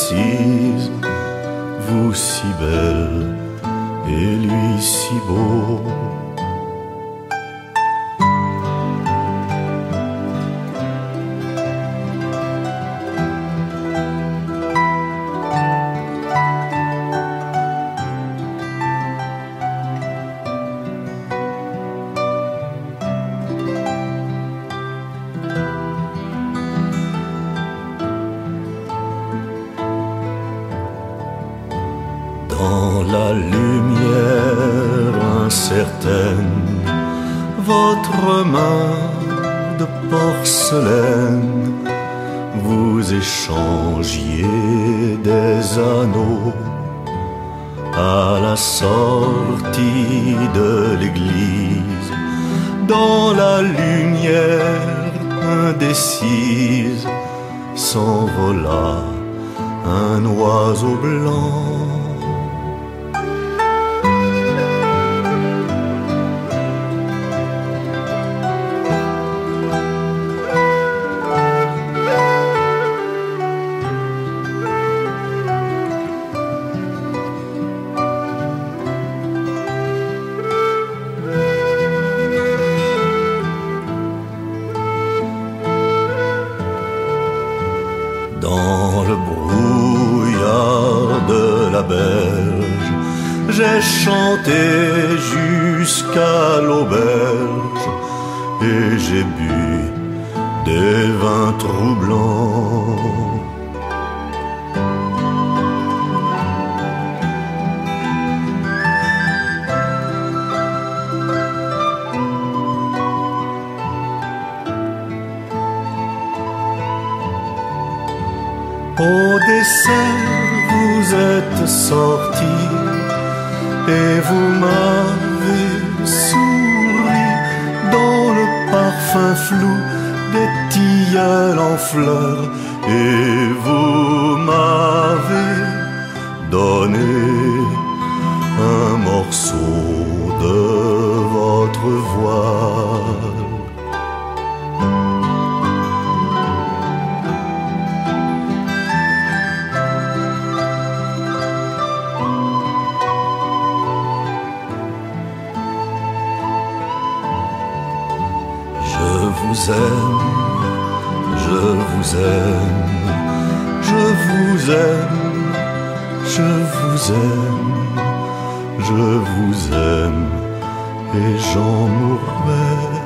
indécise, vous si belle et lui si beau. Dans la lumière incertaine, votre main de porcelaine, vous échangiez des anneaux à la sortie de l'église. Dans la lumière indécise s'envola un oiseau blanc. Dans le brouillard de la berge, j'ai chanté jusqu'à l'auberge et j'ai bu des vins troublants. Au dessert, vous êtes sorti et vous m'avez souri dans le parfum flou des tilleuls en fleurs, et vous m'avez donné un morceau de votre voile. Je vous aime, je vous aime, je vous aime, je vous aime, je vous aime, et j'en mourrai.